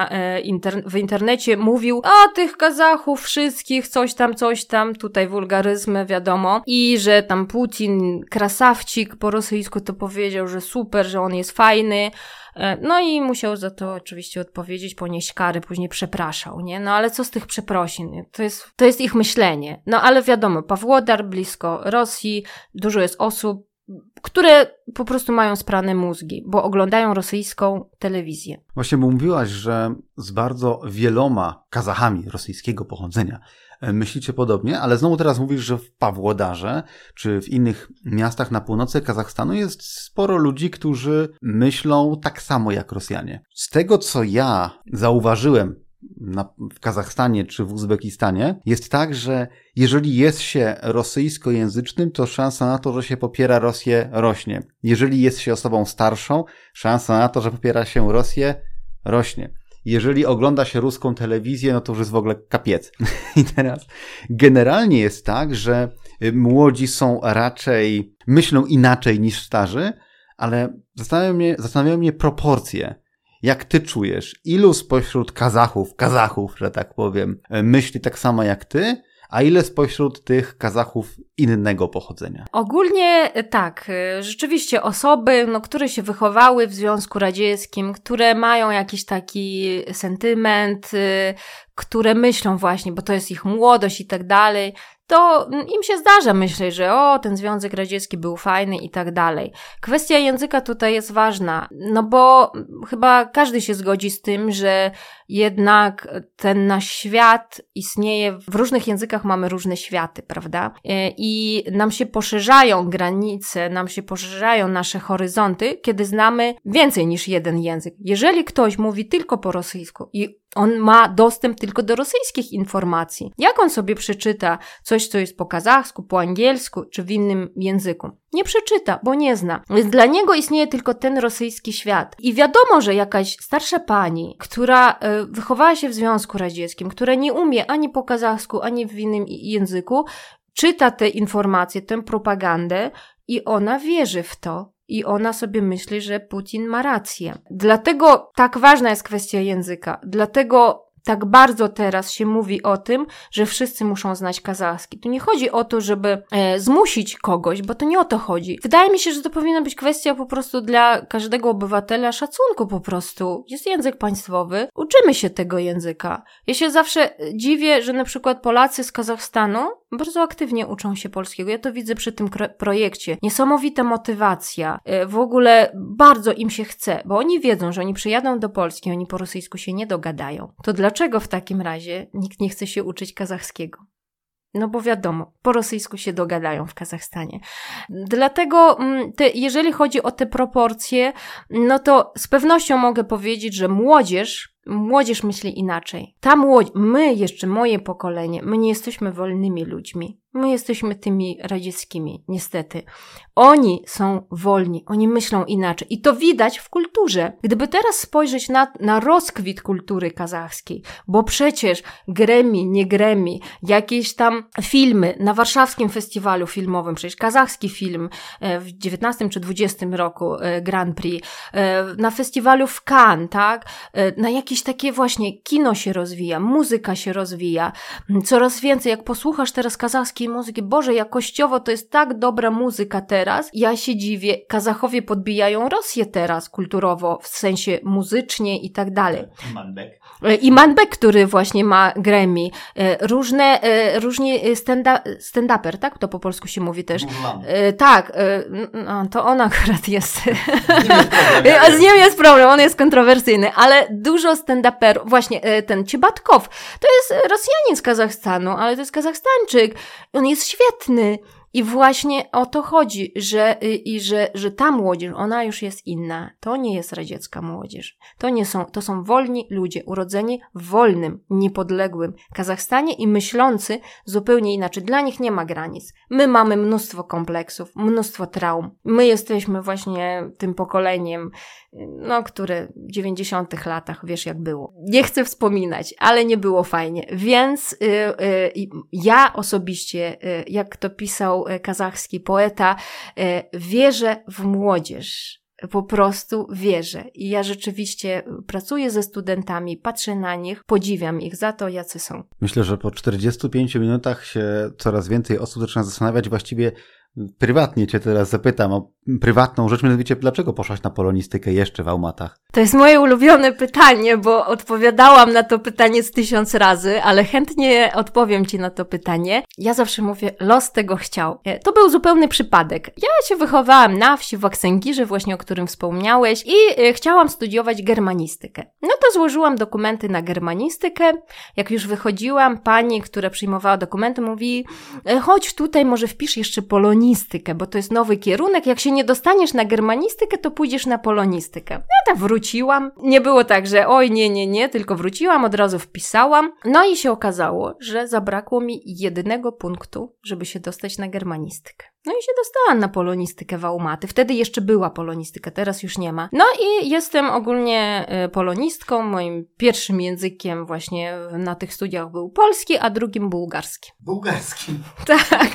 w internecie mówił tych Kazachów wszystkich, coś tam, tutaj wulgaryzmy wiadomo i że tam Putin, krasawcik po rosyjsku to powiedział, że super, że on jest fajny. No i musiał za to oczywiście odpowiedzieć, ponieść kary, później przepraszał, nie? No ale co z tych przeprosin? To jest ich myślenie. No ale wiadomo, Pawłodar blisko Rosji, dużo jest osób, które po prostu mają sprane mózgi, bo oglądają rosyjską telewizję. Właśnie mówiłaś, że z bardzo wieloma Kazachami rosyjskiego pochodzenia myślicie podobnie, ale znowu teraz mówisz, że w Pawłodarze czy w innych miastach na północy Kazachstanu jest sporo ludzi, którzy myślą tak samo jak Rosjanie. Z tego, co ja zauważyłem w Kazachstanie czy w Uzbekistanie, jest tak, że jeżeli jest się rosyjskojęzycznym, to szansa na to, że się popiera Rosję, rośnie. Jeżeli jest się osobą starszą, szansa na to, że popiera się Rosję, rośnie. Jeżeli ogląda się ruską telewizję, no to już jest w ogóle kapiec. I teraz generalnie jest tak, że młodzi są raczej, myślą inaczej niż starzy, ale zastanawiają mnie proporcje. Jak ty czujesz, ilu spośród Kazachów, że tak powiem, myśli tak samo jak ty, a ile spośród tych Kazachów innego pochodzenia? Ogólnie tak, rzeczywiście osoby, które się wychowały w Związku Radzieckim, które mają jakiś taki sentyment, które myślą właśnie, bo to jest ich młodość i tak dalej, to im się zdarza myśleć, że ten Związek Radziecki był fajny i tak dalej. Kwestia języka tutaj jest ważna, bo chyba każdy się zgodzi z tym, że jednak ten nasz świat istnieje, w różnych językach mamy różne światy, prawda? I nam się poszerzają granice, nam się poszerzają nasze horyzonty, kiedy znamy więcej niż jeden język. Jeżeli ktoś mówi tylko po rosyjsku i on ma dostęp tylko do rosyjskich informacji. Jak on sobie przeczyta coś, co jest po kazachsku, po angielsku czy w innym języku? Nie przeczyta, bo nie zna. Więc dla niego istnieje tylko ten rosyjski świat. I wiadomo, że jakaś starsza pani, która wychowała się w Związku Radzieckim, która nie umie ani po kazachsku, ani w innym języku, czyta te informacje, tę propagandę i ona wierzy w to. I ona sobie myśli, że Putin ma rację. Dlatego tak ważna jest kwestia języka. Dlatego tak bardzo teraz się mówi o tym, że wszyscy muszą znać kazachski. Tu nie chodzi o to, żeby zmusić kogoś, bo to nie o to chodzi. Wydaje mi się, że to powinna być kwestia po prostu dla każdego obywatela szacunku po prostu. Jest język państwowy, uczymy się tego języka. Ja się zawsze dziwię, że na przykład Polacy z Kazachstanu bardzo aktywnie uczą się polskiego. Ja to widzę przy tym projekcie. Niesamowita motywacja. W ogóle bardzo im się chce, bo oni wiedzą, że oni przyjadą do Polski, oni po rosyjsku się nie dogadają. To dlaczego w takim razie nikt nie chce się uczyć kazachskiego? No bo wiadomo, po rosyjsku się dogadają w Kazachstanie. Dlatego jeżeli chodzi o te proporcje, no to z pewnością mogę powiedzieć, że młodzież myśli inaczej. Moje pokolenie, my nie jesteśmy wolnymi ludźmi. My jesteśmy tymi radzieckimi, niestety. Oni są wolni, oni myślą inaczej. I to widać w kulturze. Gdyby teraz spojrzeć na rozkwit kultury kazachskiej, bo przecież Grammy, nie Grammy, jakieś tam filmy na warszawskim festiwalu filmowym, przecież kazachski film w 19 czy 20 roku Grand Prix, na festiwalu w Cannes, tak? Na jakieś takie właśnie kino się rozwija, muzyka się rozwija. Coraz więcej, jak posłuchasz teraz kazachskiej muzyki, Boże, jakościowo to jest tak dobra muzyka teraz. Ja się dziwię, Kazachowie podbijają Rosję teraz kulturowo, w sensie muzycznie i tak dalej. I Manbek, który właśnie ma Grammy. Różni stand-uper, tak? To po polsku się mówi też. Tak, to on akurat jest. Z nim jest problem, on jest kontrowersyjny, ale dużo stand-uperów, właśnie ten Ciebatkow, to jest Rosjanin z Kazachstanu, ale to jest Kazachstańczyk. On jest świetny. I właśnie o to chodzi, że ta młodzież, ona już jest inna. To nie jest radziecka młodzież. To są wolni ludzie, urodzeni w wolnym, niepodległym Kazachstanie i myślący zupełnie inaczej. Dla nich nie ma granic. My mamy mnóstwo kompleksów, mnóstwo traum. My jesteśmy właśnie tym pokoleniem, które w 90 latach, wiesz jak było. Nie chcę wspominać, ale nie było fajnie. Więc ja osobiście, jak to pisał kazachski poeta, wierzę w młodzież. Po prostu wierzę. I ja rzeczywiście pracuję ze studentami, patrzę na nich, podziwiam ich za to, jacy są. Myślę, że po 45 minutach się coraz więcej osób zaczyna zastanawiać. Właściwie prywatnie cię teraz zapytam o prywatną rzecz, mianowicie dlaczego poszłaś na polonistykę jeszcze w Aumatach? To jest moje ulubione pytanie, bo odpowiadałam na to pytanie 1000 razy, ale chętnie odpowiem ci na to pytanie. Ja zawsze mówię, los tego chciał. To był zupełny przypadek. Ja się wychowałam na wsi w Aksęgirze, właśnie o którym wspomniałeś, i chciałam studiować germanistykę. No to złożyłam dokumenty na germanistykę. Jak już wychodziłam, pani, która przyjmowała dokumenty, mówi, chodź tutaj, może wpisz jeszcze polonistykę, bo to jest nowy kierunek. Jak się nie dostaniesz na germanistykę, to pójdziesz na polonistykę. Ja tak wróciłam. Nie było tak, że oj, nie, tylko wróciłam, od razu wpisałam. No i się okazało, że zabrakło mi jednego punktu, żeby się dostać na germanistykę. No i się dostałam na polonistykę w Aumaty. Wtedy jeszcze była polonistyka, teraz już nie ma. No i jestem ogólnie polonistką. Moim pierwszym językiem właśnie na tych studiach był polski, a drugim bułgarski. Bułgarski? Tak,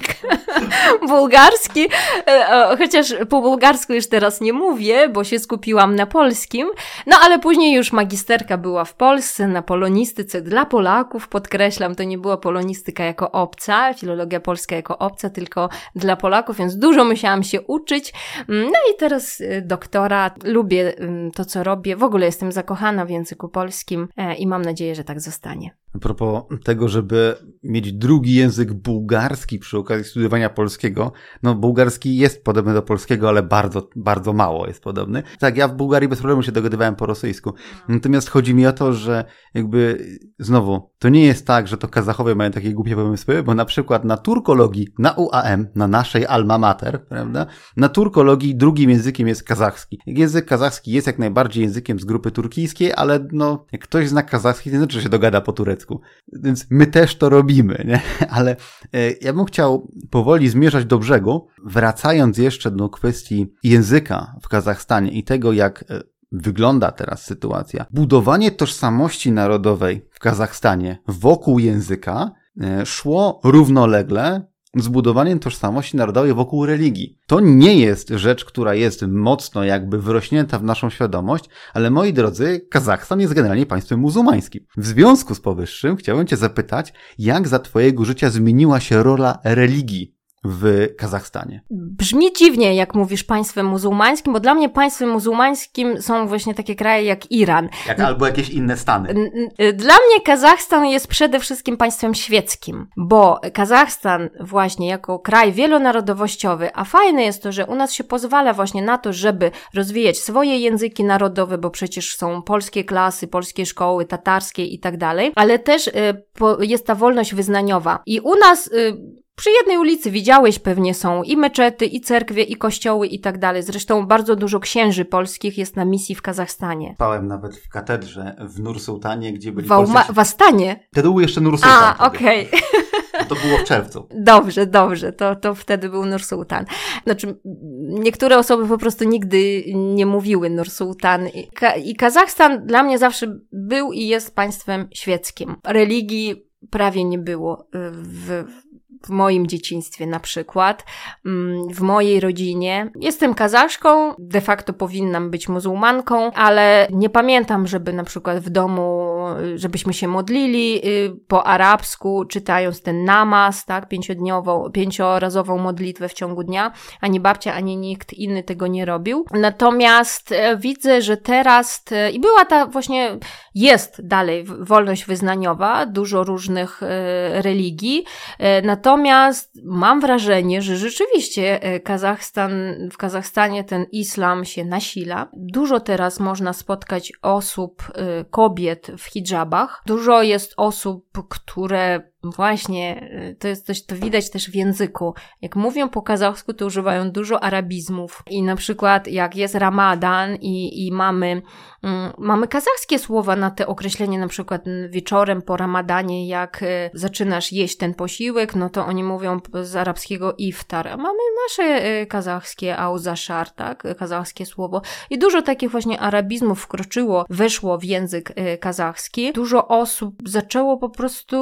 bułgarski. Chociaż po bułgarsku już teraz nie mówię, bo się skupiłam na polskim. No ale później już magisterka była w Polsce na polonistyce dla Polaków. Podkreślam, to nie była polonistyka jako obca, filologia polska jako obca, tylko dla Polaków, więc dużo musiałam się uczyć. No i teraz doktorat, lubię to, co robię. W ogóle jestem zakochana w języku polskim i mam nadzieję, że tak zostanie. A propos tego, żeby mieć drugi język bułgarski przy okazji studiowania polskiego, no bułgarski jest podobny do polskiego, ale bardzo, bardzo mało jest podobny. Tak, ja w Bułgarii bez problemu się dogadywałem po rosyjsku. Natomiast chodzi mi o to, że jakby znowu, to nie jest tak, że to Kazachowie mają takie głupie pomysły, bo na przykład na turkologii, na UAM, na naszej alma mater, prawda, na turkologii drugim językiem jest kazachski. Język kazachski jest jak najbardziej językiem z grupy turkijskiej, ale no, jak ktoś zna kazachski, to znaczy, że się dogada po turecku. Więc my też to robimy, nie? Ale ja bym chciał powoli zmierzać do brzegu, wracając jeszcze do kwestii języka w Kazachstanie i tego, jak wygląda teraz sytuacja. Budowanie tożsamości narodowej w Kazachstanie wokół języka szło równolegle z budowaniem tożsamości narodowej wokół religii. To nie jest rzecz, która jest mocno jakby wrośnięta w naszą świadomość, ale moi drodzy, Kazachstan jest generalnie państwem muzułmańskim. W związku z powyższym chciałbym cię zapytać, jak za twojego życia zmieniła się rola religii w Kazachstanie? Brzmi dziwnie, jak mówisz państwem muzułmańskim, bo dla mnie państwem muzułmańskim są właśnie takie kraje jak Iran. Albo jakieś inne stany. Dla mnie Kazachstan jest przede wszystkim państwem świeckim, bo Kazachstan właśnie jako kraj wielonarodowościowy, a fajne jest to, że u nas się pozwala właśnie na to, żeby rozwijać swoje języki narodowe, bo przecież są polskie klasy, polskie szkoły, tatarskie i tak dalej, ale też jest ta wolność wyznaniowa. I u nas przy jednej ulicy widziałeś pewnie są i meczety, i cerkwie, i kościoły i tak dalej. Zresztą bardzo dużo księży polskich jest na misji w Kazachstanie. Spałem nawet w katedrze w Nur-Sultanie, gdzie byli w Astanie? Wtedy był jeszcze Nur-Sultan. Okej. To było w czerwcu. Dobrze. To wtedy był Nur-Sultan. Znaczy, niektóre osoby po prostu nigdy nie mówiły Nur-Sultan. I Kazachstan dla mnie zawsze był i jest państwem świeckim. Religii prawie nie było w moim dzieciństwie na przykład, w mojej rodzinie. Jestem Kazaszką, de facto powinnam być muzułmanką, ale nie pamiętam, żeby na przykład w domu, żebyśmy się modlili po arabsku, czytając ten namaz, tak, 5-razową modlitwę w ciągu dnia. Ani babcia, ani nikt inny tego nie robił. Natomiast widzę, że teraz, i była ta właśnie, jest dalej wolność wyznaniowa, dużo różnych religii, natomiast mam wrażenie, że rzeczywiście w Kazachstanie ten islam się nasila. Dużo teraz można spotkać osób, kobiet w hidżabach. Dużo jest osób, które właśnie, to widać też w języku. Jak mówią po kazachsku, to używają dużo arabizmów. I na przykład jak jest Ramadan i mamy kazachskie słowa na te określenie, na przykład wieczorem po Ramadanie, jak zaczynasz jeść ten posiłek, no to oni mówią z arabskiego iftar. A mamy nasze kazachskie auzashar, tak? Kazachskie słowo. I dużo takich właśnie arabizmów weszło w język kazachski. Dużo osób zaczęło po prostu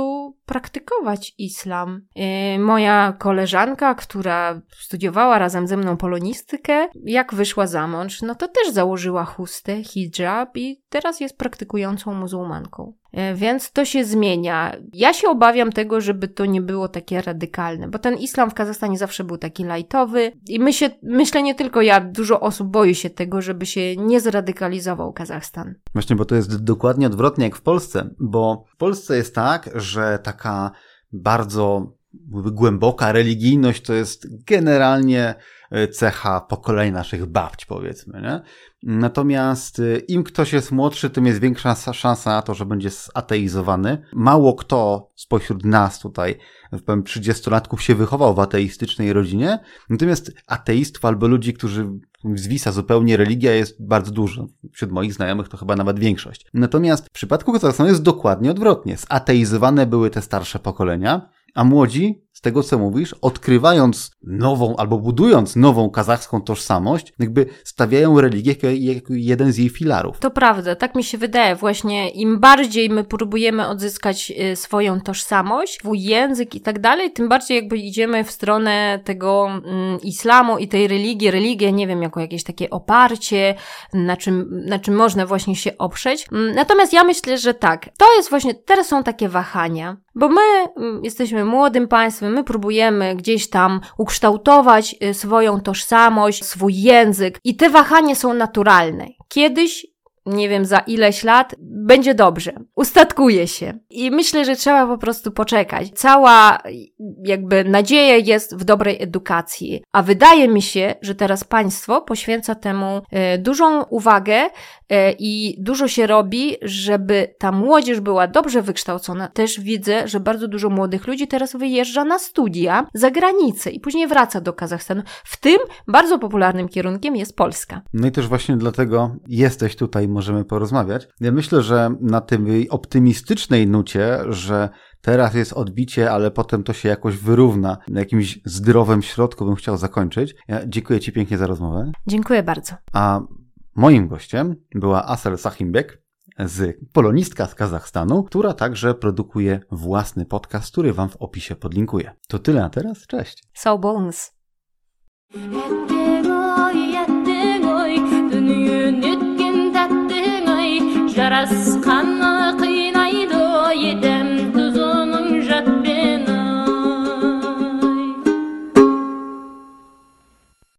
praktykować islam. Moja koleżanka, która studiowała razem ze mną polonistykę, jak wyszła za mąż, no to też założyła chustę, hijab i teraz jest praktykującą muzułmanką. Więc to się zmienia. Ja się obawiam tego, żeby to nie było takie radykalne, bo ten islam w Kazachstanie zawsze był taki lajtowy i myślę nie tylko ja, dużo osób boi się tego, żeby się nie zradykalizował Kazachstan. Właśnie, bo to jest dokładnie odwrotnie jak w Polsce, bo w Polsce jest tak, że taka bardzo głęboka religijność to jest generalnie cecha pokoleń naszych babć, powiedzmy, nie? Natomiast im ktoś jest młodszy, tym jest większa szansa na to, że będzie zateizowany. Mało kto spośród nas tutaj, powiem, 30-latków się wychował w ateistycznej rodzinie, natomiast ateistów albo ludzi, którzy zwisa zupełnie religia, jest bardzo dużo. Wśród moich znajomych to chyba nawet większość. Natomiast w przypadku Kazachstanu jest dokładnie odwrotnie. Zateizowane były te starsze pokolenia, a młodzi, z tego co mówisz, odkrywając nową albo budując nową kazachską tożsamość, jakby stawiają religię jako jeden z jej filarów. To prawda, tak mi się wydaje. Właśnie im bardziej my próbujemy odzyskać swoją tożsamość, swój język i tak dalej, tym bardziej jakby idziemy w stronę tego islamu i tej religii. Religię, nie wiem, jako jakieś takie oparcie, na czym można właśnie się oprzeć. Natomiast ja myślę, że tak, to jest właśnie, teraz są takie wahania, bo my jesteśmy młodym państwem, my próbujemy gdzieś tam ukształtować swoją tożsamość, swój język i te wahania są naturalne. Kiedyś, nie wiem za ileś lat, będzie dobrze. Ustatkuje się. I myślę, że trzeba po prostu poczekać. Cała jakby nadzieja jest w dobrej edukacji. A wydaje mi się, że teraz państwo poświęca temu dużą uwagę i dużo się robi, żeby ta młodzież była dobrze wykształcona. Też widzę, że bardzo dużo młodych ludzi teraz wyjeżdża na studia za granicę i później wraca do Kazachstanu. W tym bardzo popularnym kierunkiem jest Polska. No i też właśnie dlatego jesteś tutaj, możemy porozmawiać. Ja myślę, że na tej optymistycznej nucie, że teraz jest odbicie, ale potem to się jakoś wyrówna, na jakimś zdrowym środku bym chciał zakończyć. Ja dziękuję Ci pięknie za rozmowę. Dziękuję bardzo. A moim gościem była Asel Sahimbek, polonistka z Kazachstanu, która także produkuje własny podcast, który Wam w opisie podlinkuję. To tyle na teraz, cześć. So bones. жарасып